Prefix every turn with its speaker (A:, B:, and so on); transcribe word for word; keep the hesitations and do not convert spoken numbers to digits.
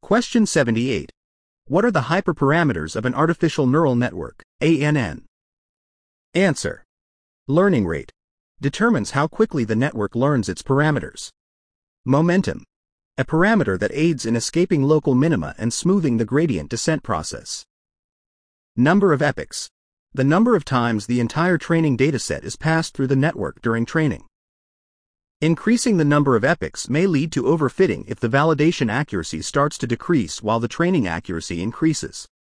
A: Question seventy-eight. What are the hyperparameters of an artificial neural network, A N N? Answer. Learning rate. Determines how quickly the network learns its parameters. Momentum. A parameter that aids in escaping local minima and smoothing the gradient descent process. Number of epochs. The number of times the entire training dataset is passed through the network during training. Increasing the number of epochs may lead to overfitting if the validation accuracy starts to decrease while the training accuracy increases.